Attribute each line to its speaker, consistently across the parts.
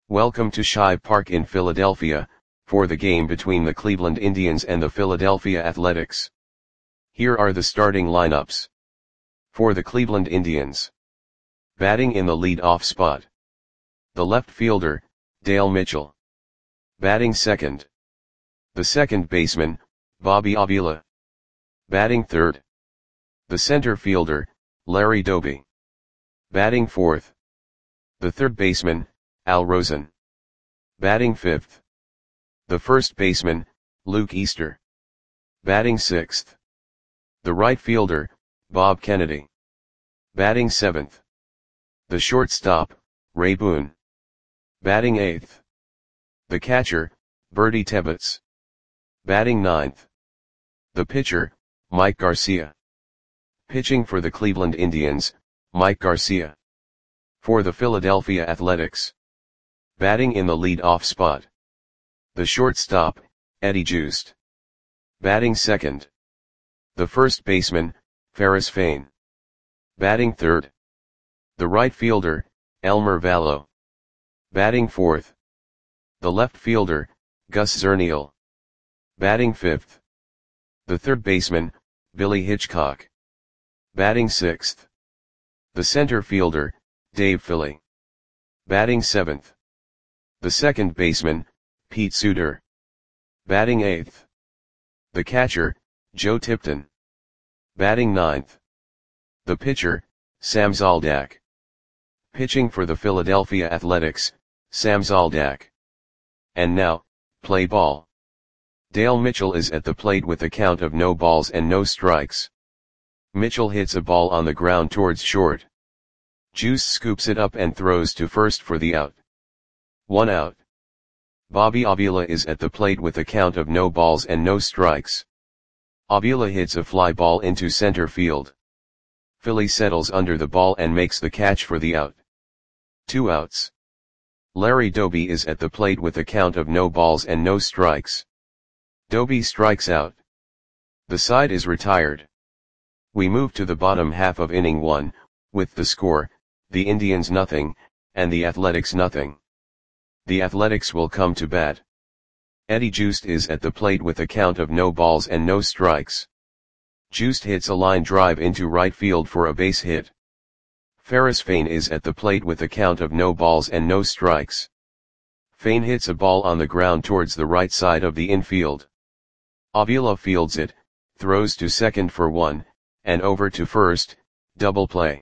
Speaker 1: Welcome to Shive Park in Philadelphia, for the game between the Cleveland Indians and the Philadelphia Athletics. Here are the starting lineups. For the Cleveland Indians. Batting in the lead-off spot. The left fielder, Dale Mitchell. Batting second. The second baseman, Bobby Avila. Batting third. The center fielder, Larry Doby. Batting fourth. The third baseman, Al Rosen. Batting fifth. The first baseman, Luke Easter. Batting sixth. The right fielder, Bob Kennedy. Batting seventh. The shortstop, Ray Boone. Batting eighth. The catcher, Bertie Tebbetts. Batting ninth. The pitcher, Mike Garcia. Pitching for the Cleveland Indians, Mike Garcia. For the Philadelphia Athletics. Batting in the lead-off spot. The shortstop, Eddie Joost. Batting second. The first baseman, Ferris Fain. Batting third. The right fielder, Elmer Vallow. Batting fourth. The left fielder, Gus Zernial. Batting fifth. The third baseman, Billy Hitchcock. Batting sixth. The center fielder, Dave Philly. Batting seventh. The second baseman, Pete Suter. Batting eighth. The catcher, Joe Tipton. Batting ninth. The pitcher, Sam Zoldak. Pitching for the Philadelphia Athletics, Sam Zoldak. And now, play ball. Dale Mitchell is at the plate with a count of no balls and no strikes. Mitchell hits a ball on the ground towards short. Juice scoops it up and throws to first for the out. 1 out. Bobby Avila is at the plate with a count of no balls and no strikes. Avila hits a fly ball into center field. Philly settles under the ball and makes the catch for the out. 2 outs. Larry Doby is at the plate with a count of no balls and no strikes. Doby strikes out. The side is retired. We move to the bottom half of inning 1, with the score, the Indians nothing, and the Athletics nothing. The Athletics will come to bat. Eddie Joost is at the plate with a count of no balls and no strikes. Joost hits a line drive into right field for a base hit. Ferris Fain is at the plate with a count of no balls and no strikes. Fain hits a ball on the ground towards the right side of the infield. Avila fields it, throws to second for 1, and over to first, double play.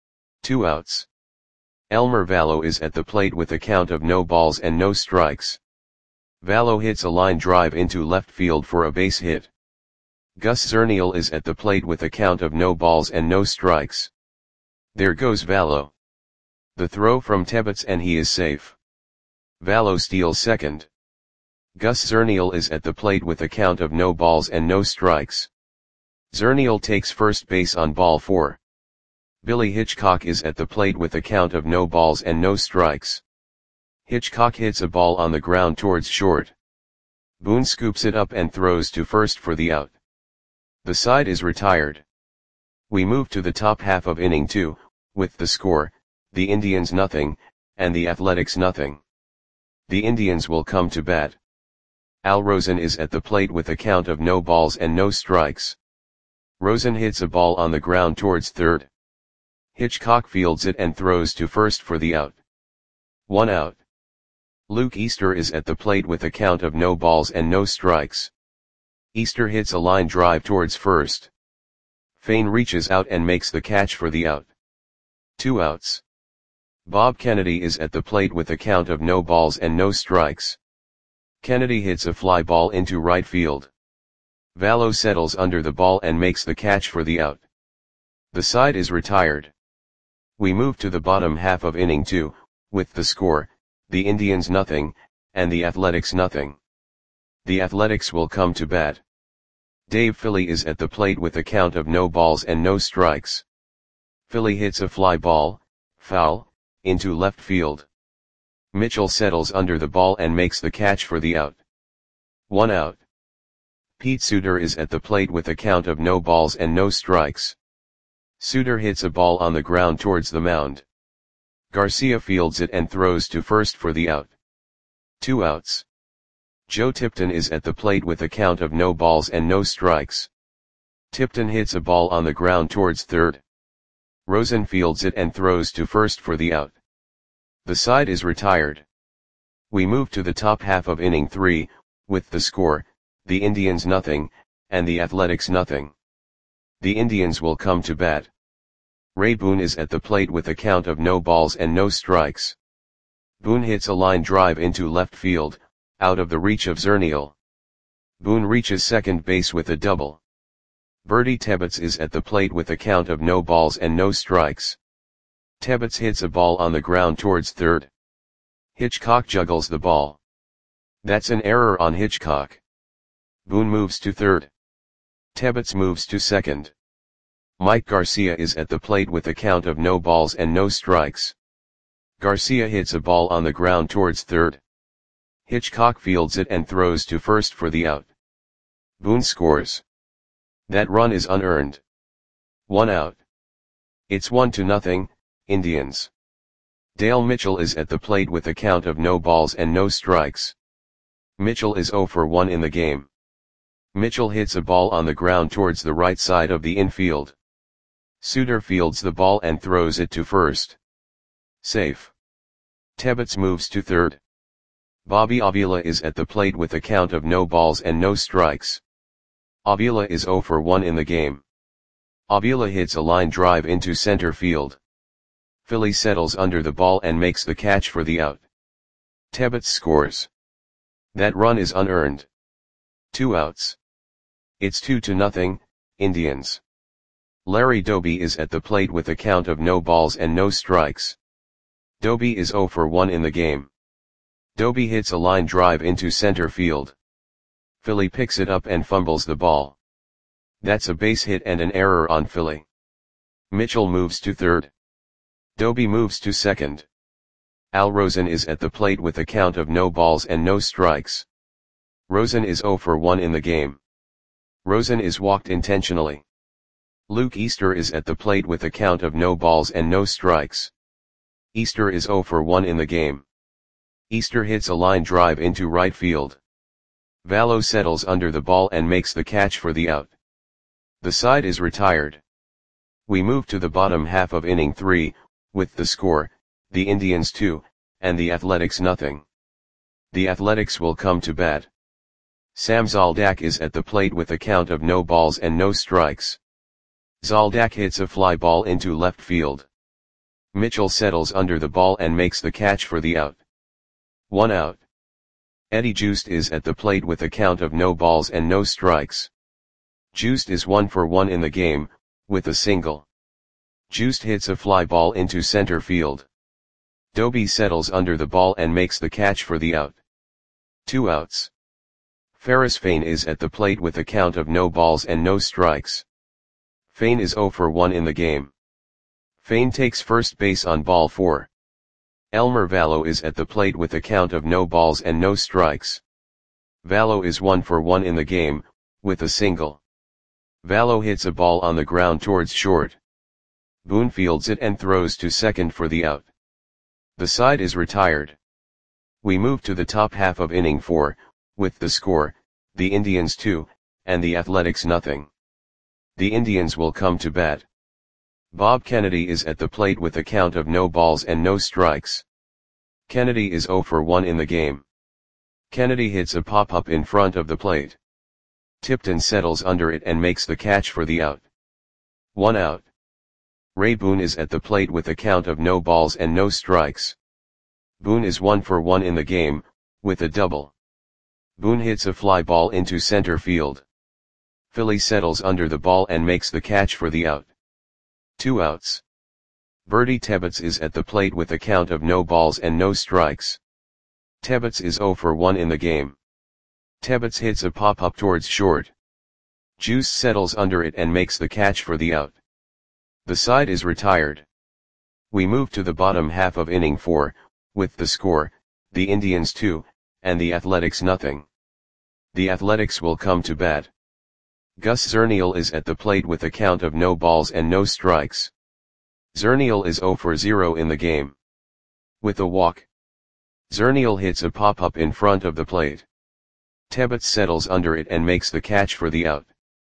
Speaker 1: 2 outs. Elmer Vallow is at the plate with a count of no balls and no strikes. Vallow hits a line drive into left field for a base hit. Gus Zernial is at the plate with a count of no balls and no strikes. There goes Vallow. The throw from Tebbetts and he is safe. Vallow steals second. Gus Zernial is at the plate with a count of no balls and no strikes. Zernial takes first base on ball 4. Billy Hitchcock is at the plate with a count of no balls and no strikes. Hitchcock hits a ball on the ground towards short. Boone scoops it up and throws to first for the out. The side is retired. We move to the top half of inning 2, with the score, the Indians nothing, and the Athletics nothing. The Indians will come to bat. Al Rosen is at the plate with a count of no balls and no strikes. Rosen hits a ball on the ground towards third. Hitchcock fields it and throws to first for the out. 1 out. Luke Easter is at the plate with a count of no balls and no strikes. Easter hits a line drive towards first. Fain reaches out and makes the catch for the out. 2 outs. Bob Kennedy is at the plate with a count of no balls and no strikes. Kennedy hits a fly ball into right field. Vallow settles under the ball and makes the catch for the out. The side is retired. We move to the bottom half of inning 2, with the score, the Indians nothing, and the Athletics nothing. The Athletics will come to bat. Dave Philly is at the plate with a count of no balls and no strikes. Philly hits a fly ball, foul, into left field. Mitchell settles under the ball and makes the catch for the out. 1 out. Pete Suter is at the plate with a count of no balls and no strikes. Suter hits a ball on the ground towards the mound. Garcia fields it and throws to first for the out. 2 outs. Joe Tipton is at the plate with a count of no balls and no strikes. Tipton hits a ball on the ground towards third. Rosen fields it and throws to first for the out. The side is retired. We move to the top half of inning 3, with the score, the Indians nothing, and the Athletics nothing. The Indians will come to bat. Ray Boone is at the plate with a count of no balls and no strikes. Boone hits a line drive into left field, out of the reach of Zernial. Boone reaches second base with a double. Bertie Tebbets is at the plate with a count of no balls and no strikes. Tebbets hits a ball on the ground towards third. Hitchcock juggles the ball. That's an error on Hitchcock. Boone moves to third. Tebbets moves to second. Mike Garcia is at the plate with a count of no balls and no strikes. Garcia hits a ball on the ground towards third. Hitchcock fields it and throws to first for the out. Boone scores. That run is unearned. 1 out. It's 1-0, Indians. Dale Mitchell is at the plate with a count of no balls and no strikes. Mitchell is 0 for 1 in the game. Mitchell hits a ball on the ground towards the right side of the infield. Suter fields the ball and throws it to first. Safe. Tebbets moves to third. Bobby Avila is at the plate with a count of no balls and no strikes. Avila is 0 for 1 in the game. Avila hits a line drive into center field. Philly settles under the ball and makes the catch for the out. Tebbets scores. That run is unearned. 2 outs. It's 2-0, Indians. Larry Doby is at the plate with a count of no balls and no strikes. Doby is 0 for 1 in the game. Doby hits a line drive into center field. Philly picks it up and fumbles the ball. That's a base hit and an error on Philly. Mitchell moves to third. Doby moves to second. Al Rosen is at the plate with a count of no balls and no strikes. Rosen is 0 for 1 in the game. Rosen is walked intentionally. Luke Easter is at the plate with a count of no balls and no strikes. Easter is 0 for 1 in the game. Easter hits a line drive into right field. Vallo settles under the ball and makes the catch for the out. The side is retired. We move to the bottom half of inning 3, with the score, the Indians 2, and the Athletics nothing. The Athletics will come to bat. Sam Zoldak is at the plate with a count of no balls and no strikes. Zoldak hits a fly ball into left field. Mitchell settles under the ball and makes the catch for the out. 1 out. Eddie Joost is at the plate with a count of no balls and no strikes. Joost is 1 for 1 in the game, with a single. Joost hits a fly ball into center field. Doby settles under the ball and makes the catch for the out. 2 outs. Ferris Fain is at the plate with a count of no balls and no strikes. Fain is 0 for 1 in the game. Fain takes first base on ball 4. Elmer Vallo is at the plate with a count of no balls and no strikes. Vallo is 1 for 1 in the game, with a single. Vallo hits a ball on the ground towards short. Boone fields it and throws to second for the out. The side is retired. We move to the top half of inning 4, with the score, the Indians 2, and the Athletics nothing. The Indians will come to bat. Bob Kennedy is at the plate with a count of no balls and no strikes. Kennedy is 0 for 1 in the game. Kennedy hits a pop-up in front of the plate. Tipton settles under it and makes the catch for the out. 1 out. Ray Boone is at the plate with a count of no balls and no strikes. Boone is 1 for 1 in the game, with a double. Boone hits a fly ball into center field. Philly settles under the ball and makes the catch for the out. 2 outs. Bertie Tebbets is at the plate with a count of no balls and no strikes. Tebbets is 0 for 1 in the game. Tebbets hits a pop-up towards short. Juice settles under it and makes the catch for the out. The side is retired. We move to the bottom half of inning 4, with the score, the Indians 2, and the Athletics nothing. The Athletics will come to bat. Gus Zernial is at the plate with a count of no balls and no strikes. Zernial is 0 for 0 in the game. With a walk. Zernial hits a pop-up in front of the plate. Tebbets settles under it and makes the catch for the out.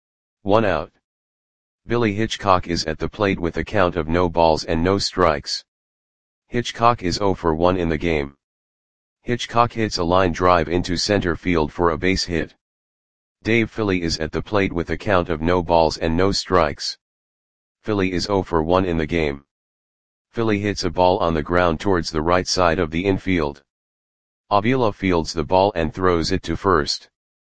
Speaker 1: 1 out. Billy Hitchcock is at the plate with a count of no balls and no strikes. Hitchcock is 0 for 1 in the game. Hitchcock hits a line drive into center field for a base hit. Dave Philly is at the plate with a count of no balls and no strikes. Philly is 0 for 1 in the game. Philly hits a ball on the ground towards the right side of the infield. Avila fields the ball and throws it to first.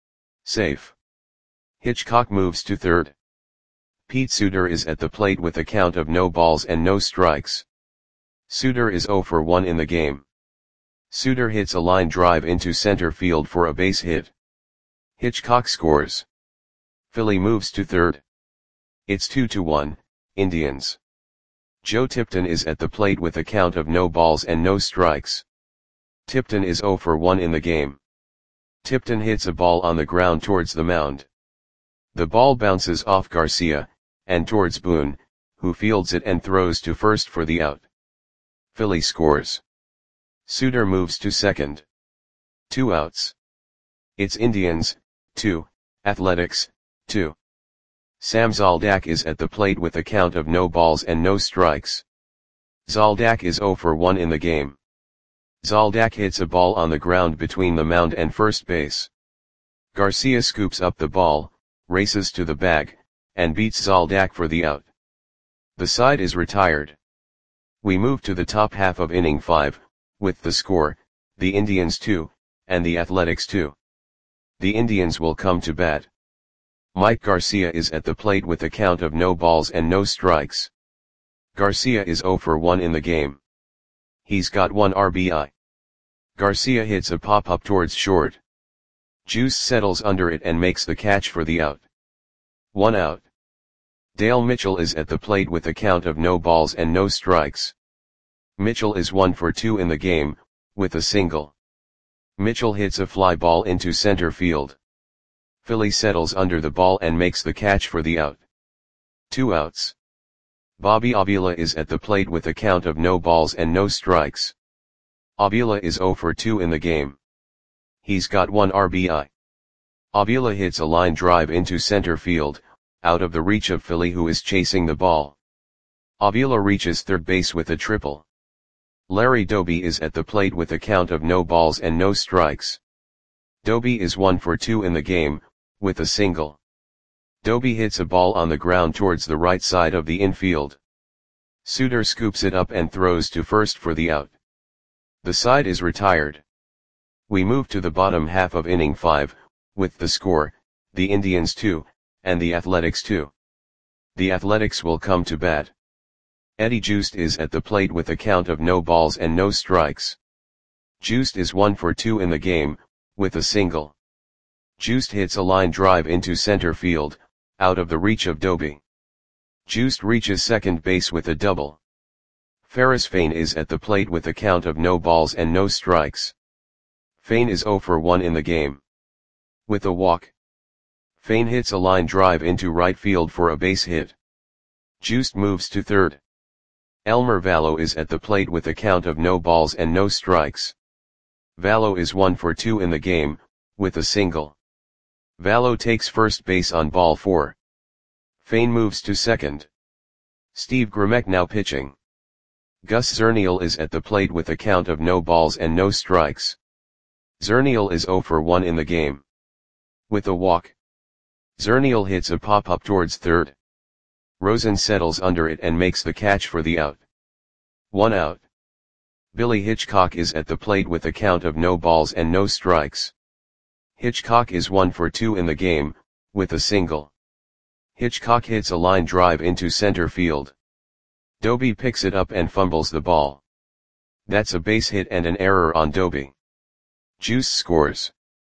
Speaker 1: Safe. Hitchcock moves to third. Pete Suter is at the plate with a count of no balls and no strikes. Suter is 0 for 1 in the game. Suter hits a line drive into center field for a base hit. Hitchcock scores. Philly moves to third. It's 2-1, Indians. Joe Tipton is at the plate with a count of no balls and no strikes. Tipton is 0 for 1 in the game. Tipton hits a ball on the ground towards the mound. The ball bounces off Garcia, and towards Boone, who fields it and throws to first for the out. Philly scores. Suter moves to second. 2 outs. It's Indians, 2, Athletics, 2. Sam Zoldak is at the plate with a count of no balls and no strikes. Zoldak is 0 for 1 in the game. Zoldak hits a ball on the ground between the mound and first base. Garcia scoops up the ball, races to the bag, and beats Zoldak for the out. The side is retired. We move to the top half of inning 5, with the score, the Indians 2, and the Athletics 2. The Indians will come to bat. Mike Garcia is at the plate with a count of no balls and no strikes. Garcia is 0 for 1 in the game. He's got 1 RBI. Garcia hits a pop-up towards short. Juice settles under it and makes the catch for the out. 1 out. Dale Mitchell is at the plate with a count of no balls and no strikes. Mitchell is 1 for 2 in the game, with a single. Mitchell hits a fly ball into center field. Philly settles under the ball and makes the catch for the out. 2 outs. Bobby Avila is at the plate with a count of no balls and no strikes. Avila is 0 for 2 in the game. He's got 1 RBI. Avila hits a line drive into center field, out of the reach of Philly, who is chasing the ball. Avila reaches third base with a triple. Larry Doby is at the plate with a count of no balls and no strikes. Doby is 1 for 2 in the game, with a single. Doby hits a ball on the ground towards the right side of the infield. Suter scoops it up and throws to first for the out. The side is retired. We move to the bottom half of inning 5, with the score, the Indians 2, and the Athletics 2. The Athletics will come to bat. Eddie Juiced is at the plate with a count of no balls and no strikes. Juiced is 1 for 2 in the game, with a single. Juiced hits a line drive into center field, out of the reach of Doby. Juiced reaches second base with a double. Ferris Fain is at the plate with a count of no balls and no strikes. Fain is 0 for 1 in the game. With a walk. Fain hits a line drive into right field for a base hit. Juiced moves to third. Elmer Vallo is at the plate with a count of no balls and no strikes. Vallo is 1 for 2 in the game, with a single. Vallo takes first base on ball 4. Fain moves to second. Steve Grimek now pitching. Gus Zernial is at the plate with a count of no balls and no strikes. Zernial is 0 for 1 in the game. With a walk. Zernial hits a pop-up towards third. Rosen settles under it and makes the catch for the out. 1 out. Billy Hitchcock is at the plate with a count of no balls and no strikes. Hitchcock is 1 for 2 in the game, with a single. Hitchcock hits a line drive into center field. Doby picks it up and fumbles the ball. That's a base hit and an error on Doby. Juice scores.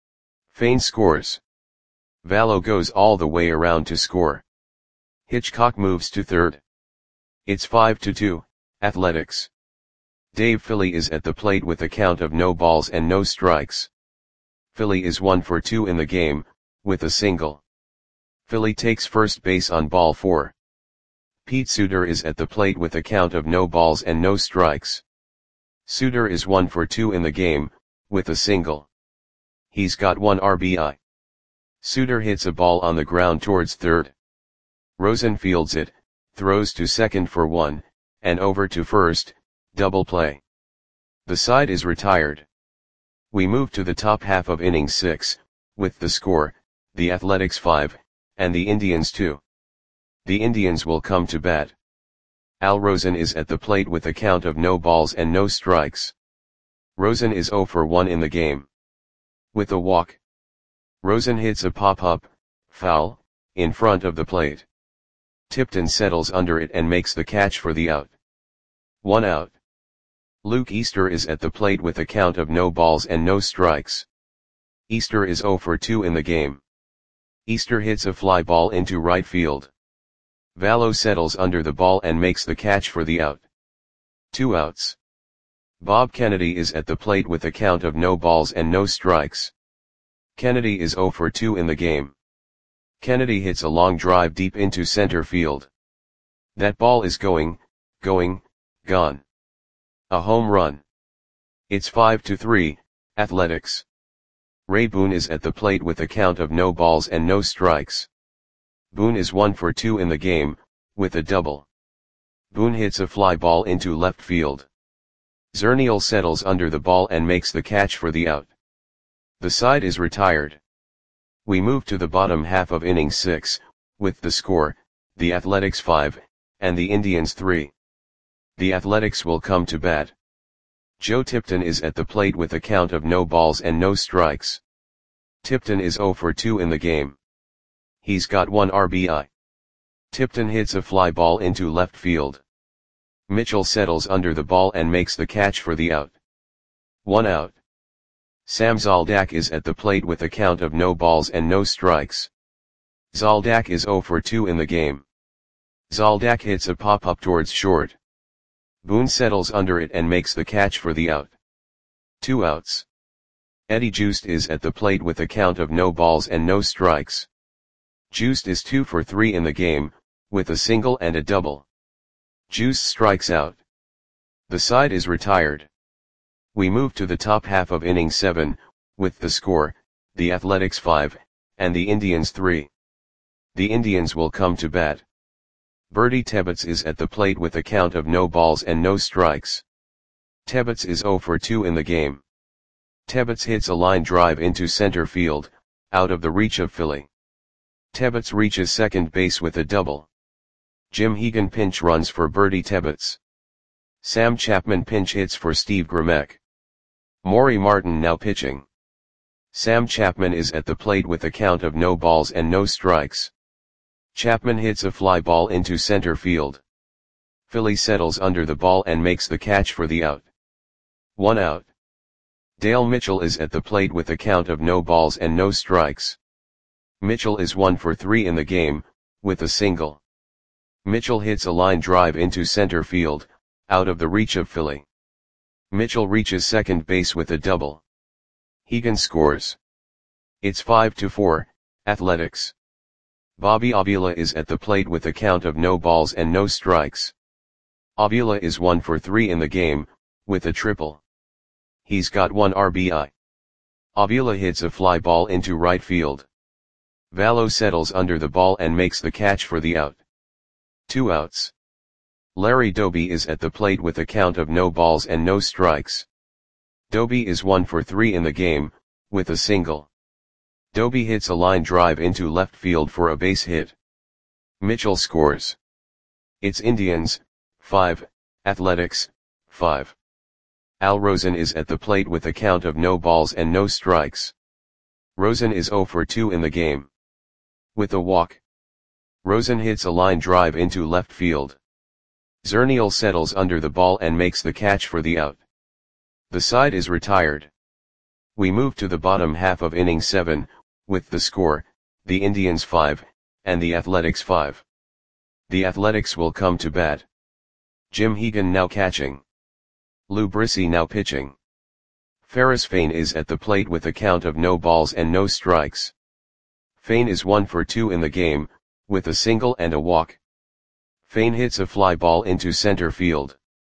Speaker 1: Fain scores. Vallo goes all the way around to score. Hitchcock moves to third. It's 5-2, Athletics. Dave Philly is at the plate with a count of no balls and no strikes. Philly is 1 for 2 in the game, with a single. Philly takes first base on ball 4. Pete Suter is at the plate with a count of no balls and no strikes. Suter is 1 for 2 in the game, with a single. He's got 1 RBI. Suter hits a ball on the ground towards third. Rosen fields it, throws to second for 1, and over to first, double play. The side is retired. We move to the top half of inning 6, with the score, the Athletics 5, and the Indians 2. The Indians will come to bat. Al Rosen is at the plate with a count of no balls and no strikes. Rosen is 0 for 1 in the game. With a walk, Rosen hits a pop-up, foul, in front of the plate. Tipton settles under it and makes the catch for the out. 1 out. Luke Easter is at the plate with a count of no balls and no strikes. Easter is 0 for 2 in the game. Easter hits a fly ball into right field. Vallo settles under the ball and makes the catch for the out. 2 outs. Bob Kennedy is at the plate with a count of no balls and no strikes. Kennedy is 0 for 2 in the game. Kennedy hits a long drive deep into center field. That ball is gone. A home run. It's 5-3, Athletics. Ray Boone is at the plate with a count of no balls and no strikes. Boone is 1 for 2 in the game, with a double. Boone hits a fly ball into left field. Zernial settles under the ball and makes the catch for the out. The side is retired. We move to the bottom half of inning 6, with the score, the Athletics 5, and the Indians 3. The Athletics will come to bat. Joe Tipton is at the plate with a count of no balls and no strikes. Tipton is 0 for 2 in the game. He's got 1 RBI. Tipton hits a fly ball into left field. Mitchell settles under the ball and makes the catch for the out. 1 out. Sam Zoldak is at the plate with a count of no balls and no strikes. Zoldak is 0 for 2 in the game. Zoldak hits a pop-up towards short. Boone settles under it and makes the catch for the out. 2 outs. Eddie Joost is at the plate with a count of no balls and no strikes. Joost is 2 for 3 in the game, with a single and a double. Joost strikes out. The side is retired. We move to the top half of inning 7, with the score, the Athletics 5, and the Indians 3. The Indians will come to bat. Bertie Tebbets is at the plate with a count of no balls and no strikes. Tebbets is 0 for 2 in the game. Tebbets hits a line drive into center field, out of the reach of Philly. Tebbets reaches second base with a double. Jim Hegan pinch runs for Bertie Tebbets. Sam Chapman pinch hits for Steve Grimek. Maury Martin now pitching. Sam Chapman is at the plate with a count of no balls and no strikes. Chapman hits a fly ball into center field. Philly settles under the ball and makes the catch for the out. 1 out. Dale Mitchell is at the plate with a count of no balls and no strikes. Mitchell is 1 for 3 in the game, with a single. Mitchell hits a line drive into center field, out of the reach of Philly. Mitchell reaches second base with a double. Hegan scores. It's 5-4, Athletics. Bobby Avila is at the plate with a count of no balls and no strikes. Avila is 1 for 3 in the game, with a triple. He's got 1 RBI. Avila hits a fly ball into right field. Vallo settles under the ball and makes the catch for the out. 2 outs. Larry Doby is at the plate with a count of no balls and no strikes. Doby is 1 for 3 in the game, with a single. Doby hits a line drive into left field for a base hit. Mitchell scores. It's Indians, 5, Athletics, 5. Al Rosen is at the plate with a count of no balls and no strikes. Rosen is 0 for 2 in the game. With a walk, Rosen hits a line drive into left field. Zernial settles under the ball and makes the catch for the out. The side is retired. We move to the bottom half of inning 7, with the score, the Indians 5, and the Athletics 5. The Athletics will come to bat. Jim Hegan now catching. Lou Brissy now pitching. Ferris Fain is at the plate with a count of no balls and no strikes. Fain is 1 for 2 in the game, with a single and a walk. Fain hits a fly ball into center field.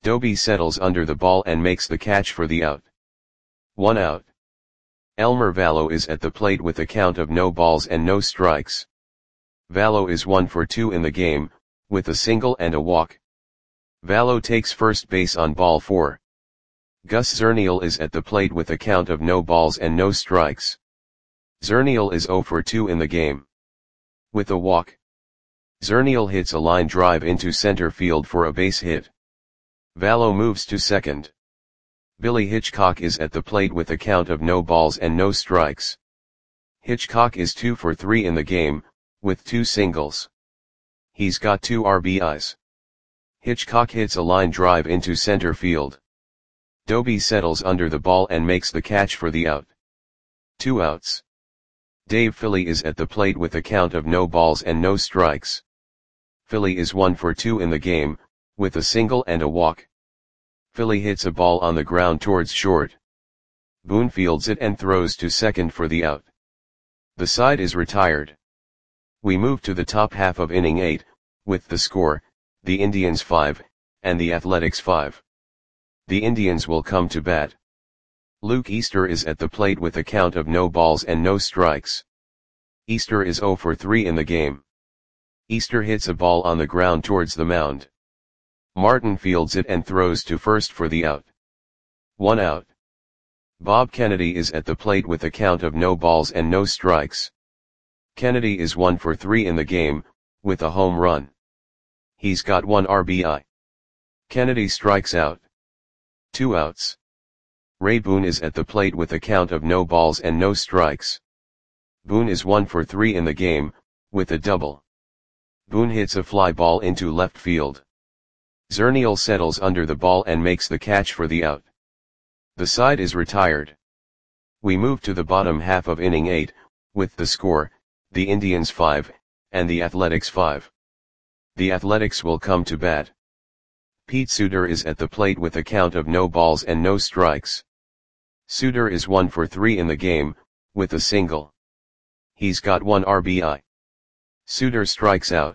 Speaker 1: Doby settles under the ball and makes the catch for the out. 1 out. Elmer Valo is at the plate with a count of no balls and no strikes. Valo is 1 for 2 in the game, with a single and a walk. Valo takes first base on ball 4. Gus Zernial is at the plate with a count of no balls and no strikes. Zernial is 0 for 2 in the game. With a walk, Zernial hits a line drive into center field for a base hit. Valo moves to second. Billy Hitchcock is at the plate with a count of no balls and no strikes. Hitchcock is 2 for 3 in the game, with 2 singles. He's got 2 RBIs. Hitchcock hits a line drive into center field. Doby settles under the ball and makes the catch for the out. 2 outs. Dave Philly is at the plate with a count of no balls and no strikes. Philly is 1 for 2 in the game, with a single and a walk. Philly hits a ball on the ground towards short. Boone fields it and throws to second for the out. The side is retired. We move to the top half of inning 8, with the score, the Indians 5, and the Athletics 5. The Indians will come to bat. Luke Easter is at the plate with a count of no balls and no strikes. Easter is 0 for 3 in the game. Easter hits a ball on the ground towards the mound. Martin fields it and throws to first for the out. 1 out. Bob Kennedy is at the plate with a count of no balls and no strikes. Kennedy is 1 for 3 in the game, with a home run. He's got 1 RBI. Kennedy strikes out. 2 outs. Ray Boone is at the plate with a count of no balls and no strikes. Boone is 1 for 3 in the game, with a double. Boone hits a fly ball into left field. Zernial settles under the ball and makes the catch for the out. The side is retired. We move to the bottom half of inning 8, with the score, the Indians 5, and the Athletics 5. The Athletics will come to bat. Pete Suter is at the plate with a count of no balls and no strikes. Suter is 1 for 3 in the game, with a single. He's got 1 RBI. Suter strikes out.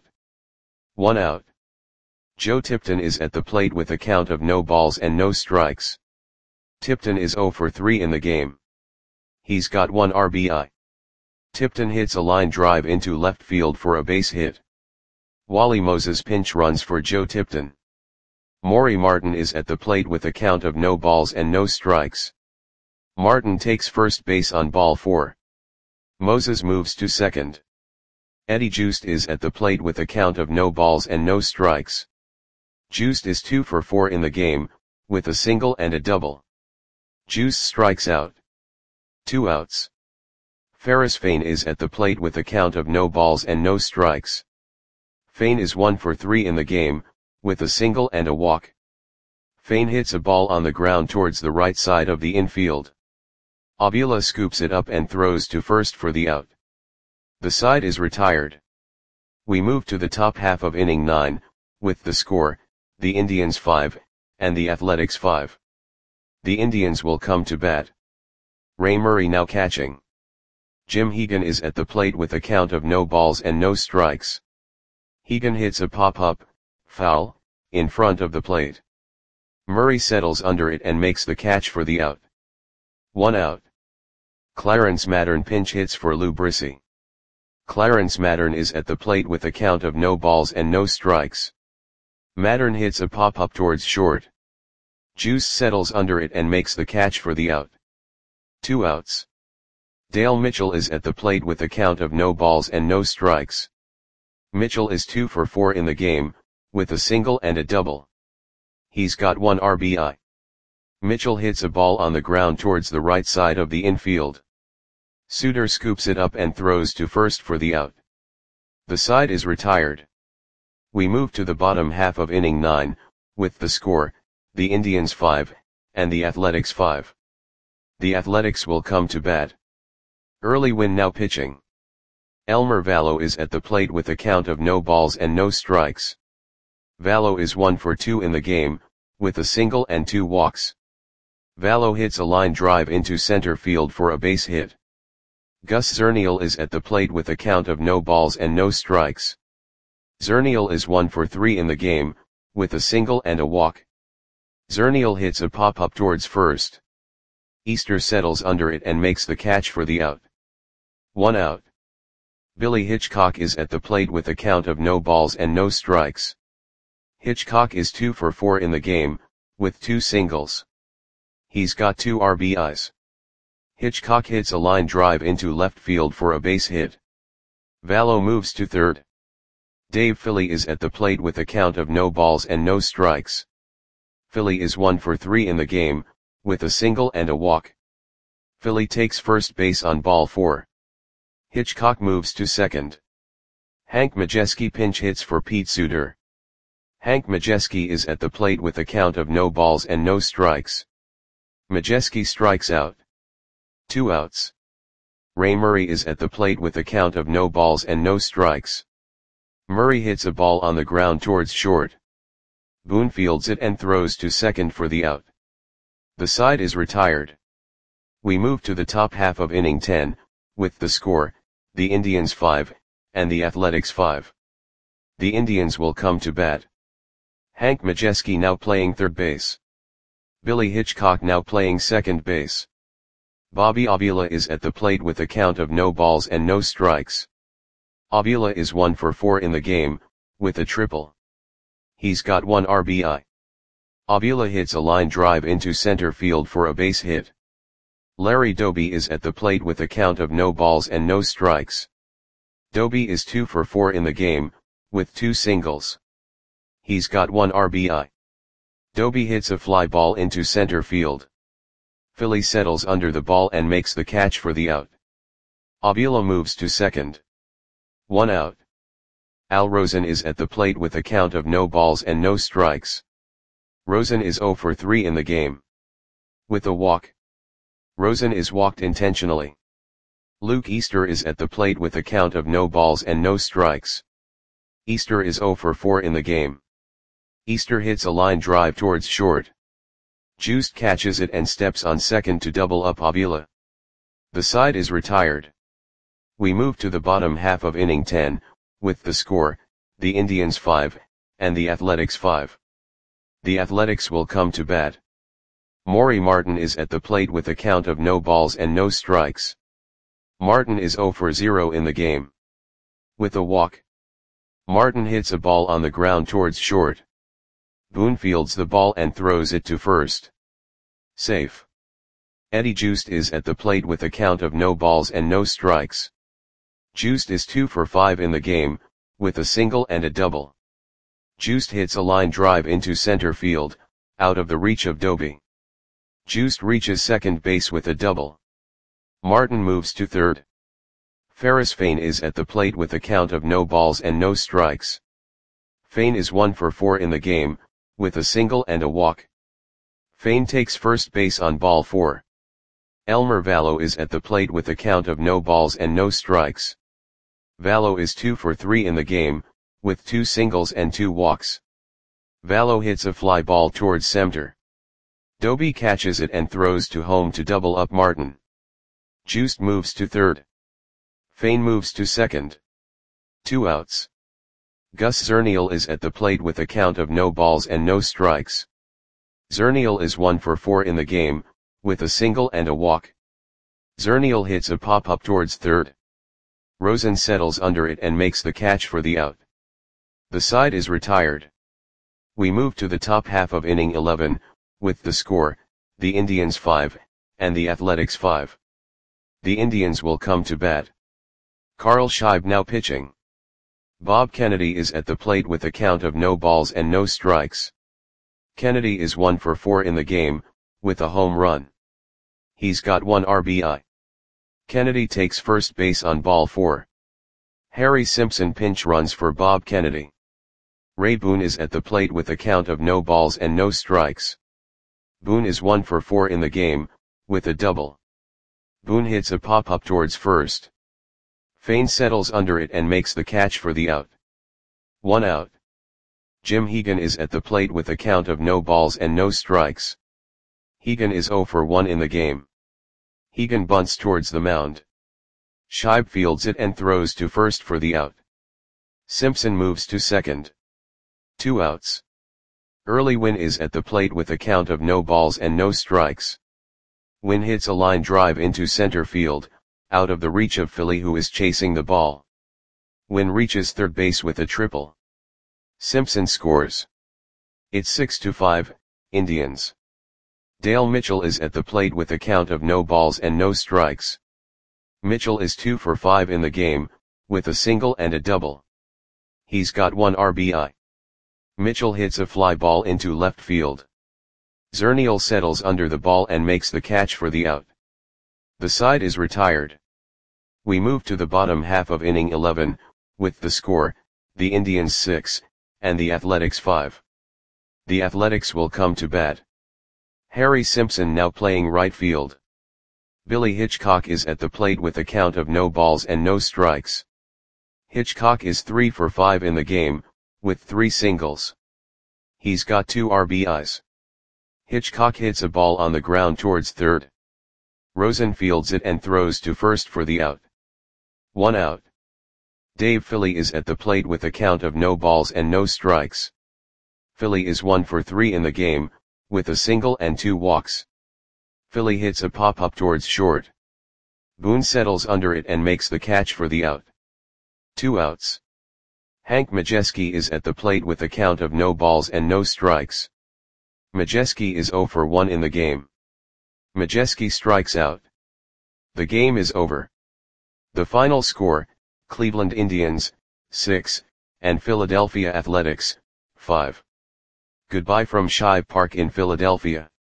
Speaker 1: 1 out. Joe Tipton is at the plate with a count of no balls and no strikes. Tipton is 0 for 3 in the game. He's got 1 RBI. Tipton hits a line drive into left field for a base hit. Wally Moses pinch runs for Joe Tipton. Maury Martin is at the plate with a count of no balls and no strikes. Martin takes first base on ball 4. Moses moves to second. Eddie Joost is at the plate with a count of no balls and no strikes. Joost is 2 for 4 in the game, with a single and a double. Joost strikes out. 2 outs. Ferris Fain is at the plate with a count of no balls and no strikes. Fain is 1 for 3 in the game, with a single and a walk. Fain hits a ball on the ground towards the right side of the infield. Avila scoops it up and throws to first for the out. The side is retired. We move to the top half of inning 9, with the score, the Indians 5, and the Athletics 5. The Indians will come to bat. Ray Murray now catching. Jim Hegan is at the plate with a count of no balls and no strikes. Hegan hits a pop-up, foul, in front of the plate. Murray settles under it and makes the catch for the out. 1 out. Clarence Mattern pinch hits for Lou Brissy. Clarence Mattern is at the plate with a count of no balls and no strikes. Mattern hits a pop-up towards short. Juice settles under it and makes the catch for the out. 2 outs. Dale Mitchell is at the plate with a count of no balls and no strikes. Mitchell is 2 for 4 in the game, with a single and a double. He's got 1 RBI. Mitchell hits a ball on the ground towards the right side of the infield. Suter scoops it up and throws to first for the out. The side is retired. We move to the bottom half of inning 9, with the score, the Indians 5, and the Athletics 5. The Athletics will come to bat. Early Win now pitching. Elmer Valo is at the plate with a count of no balls and no strikes. Valo is 1 for 2 in the game, with a single and 2 walks. Valo hits a line drive into center field for a base hit. Gus Zernial is at the plate with a count of no balls and no strikes. Zernial is 1 for 3 in the game, with a single and a walk. Zernial hits a pop-up towards first. Easter settles under it and makes the catch for the out. 1 out. Billy Hitchcock is at the plate with a count of no balls and no strikes. Hitchcock is 2 for 4 in the game, with 2 singles. He's got 2 RBIs. Hitchcock hits a line drive into left field for a base hit. Vallo moves to third. Dave Philly is at the plate with a count of no balls and no strikes. Philly is 1 for 3 in the game, with a single and a walk. Philly takes first base on ball 4. Hitchcock moves to second. Hank Majeski pinch hits for Pete Suter. Hank Majeski is at the plate with a count of no balls and no strikes. Majeski strikes out. 2 outs. Ray Murray is at the plate with a count of no balls and no strikes. Murray hits a ball on the ground towards short. Boone fields it and throws to second for the out. The side is retired. We move to the top half of inning 10, with the score, the Indians 5, and the Athletics 5. The Indians will come to bat. Hank Majeski now playing third base. Billy Hitchcock now playing second base. Bobby Avila is at the plate with a count of no balls and no strikes. Avila is 1 for 4 in the game, with a triple. He's got 1 RBI. Avila hits a line drive into center field for a base hit. Larry Doby is at the plate with a count of no balls and no strikes. Doby is 2 for 4 in the game, with 2 singles. He's got 1 RBI. Doby hits a fly ball into center field. Philly settles under the ball and makes the catch for the out. Avila moves to second. 1 out. Al Rosen is at the plate with a count of no balls and no strikes. Rosen is 0 for 3 in the game. With a walk. Rosen is walked intentionally. Luke Easter is at the plate with a count of no balls and no strikes. Easter is 0 for 4 in the game. Easter hits a line drive towards short. Juiced catches it and steps on second to double up Avila. The side is retired. We move to the bottom half of inning 10, with the score, the Indians 5, and the Athletics 5. The Athletics will come to bat. Maury Martin is at the plate with a count of no balls and no strikes. Martin is 0 for 0 in the game. With a walk. Martin hits a ball on the ground towards short. Boone fields the ball and throws it to first. Safe. Eddie Juiced is at the plate with a count of no balls and no strikes. Juiced is 2 for 5 in the game, with a single and a double. Juiced hits a line drive into center field, out of the reach of Doby. Juiced reaches second base with a double. Martin moves to third. Ferris Fain is at the plate with a count of no balls and no strikes. Fain is 1 for 4 in the game, with a single and a walk. Fain takes first base on ball 4. Elmer Vallo is at the plate with a count of no balls and no strikes. Vallo is 2 for 3 in the game, with 2 singles and 2 walks. Vallo hits a fly ball towards center. Doby catches it and throws to home to double up Martin. Juiced moves to third. Fain moves to second. 2 outs. Gus Zernial is at the plate with a count of no balls and no strikes. Zernial is 1 for 4 in the game, with a single and a walk. Zernial hits a pop-up towards third. Rosen settles under it and makes the catch for the out. The side is retired. We move to the top half of inning 11, with the score, the Indians 5, and the Athletics 5. The Indians will come to bat. Carl Scheib now pitching. Bob Kennedy is at the plate with a count of no balls and no strikes. Kennedy is 1 for 4 in the game, with a home run. He's got 1 RBI. Kennedy takes first base on ball 4. Harry Simpson pinch runs for Bob Kennedy. Ray Boone is at the plate with a count of no balls and no strikes. Boone is 1 for 4 in the game, with a double. Boone hits a pop-up towards first. Fain settles under it and makes the catch for the out. 1 out. Jim Hegan is at the plate with a count of no balls and no strikes. Hegan is 0 for 1 in the game. Hegan bunts towards the mound. Scheib fields it and throws to first for the out. Simpson moves to second. 2 outs. Early Win is at the plate with a count of no balls and no strikes. Win hits a line drive into center field, out of the reach of Philly, who is chasing the ball. Win reaches third base with a triple. Simpson scores. It's 6-5, Indians. Dale Mitchell is at the plate with a count of no balls and no strikes. Mitchell is 2 for 5 in the game, with a single and a double. He's got 1 RBI. Mitchell hits a fly ball into left field. Zernial settles under the ball and makes the catch for the out. The side is retired. We move to the bottom half of inning 11, with the score, the Indians 6, and the Athletics 5. The Athletics will come to bat. Harry Simpson now playing right field. Billy Hitchcock is at the plate with a count of no balls and no strikes. Hitchcock is 3 for 5 in the game, with 3 singles. He's got 2 RBIs. Hitchcock hits a ball on the ground towards third. Rosen fields it and throws to first for the out. 1 out. Dave Philly is at the plate with a count of no balls and no strikes. Philly is 1 for 3 in the game, with a single and 2 walks. Philly hits a pop-up towards short. Boone settles under it and makes the catch for the out. 2 outs. Hank Majeski is at the plate with a count of no balls and no strikes. Majeski is 0 for 1 in the game. Majeski strikes out. The game is over. The final score, Cleveland Indians, 6, and Philadelphia Athletics, 5. Goodbye from Shibe Park in Philadelphia.